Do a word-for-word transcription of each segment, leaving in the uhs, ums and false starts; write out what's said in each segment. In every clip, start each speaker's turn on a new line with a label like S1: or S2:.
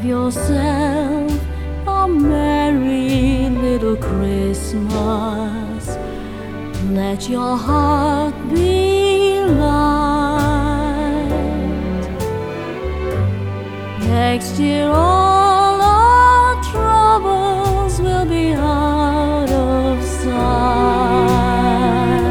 S1: Have yourself a merry little Christmas. Let your heart be light. Next year all our troubles will be out of sight.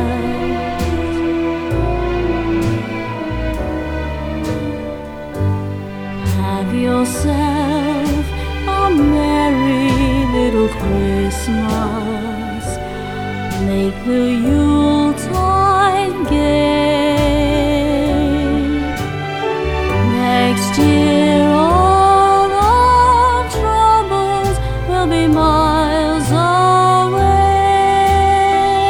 S1: Have yourself a merry little Christmas. Make the Yuletide gay. Next year all our troubles will be miles away.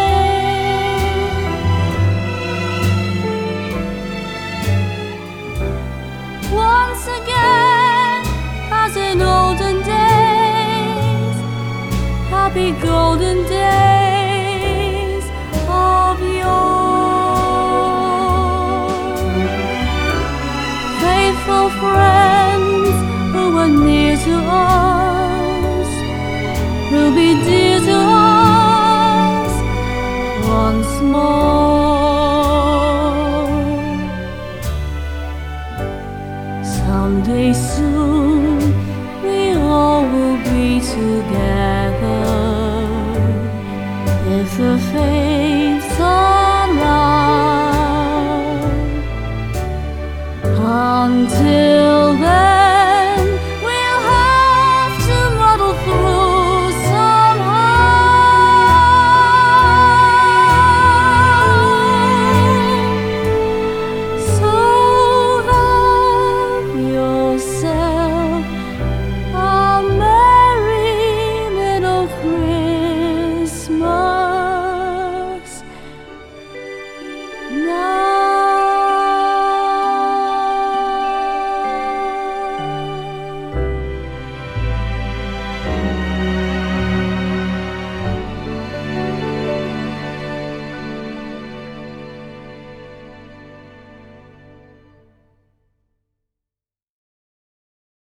S1: Once again, as in olden days, happy golden days of yore. Faithful friends who were near to us will be dear to us once more.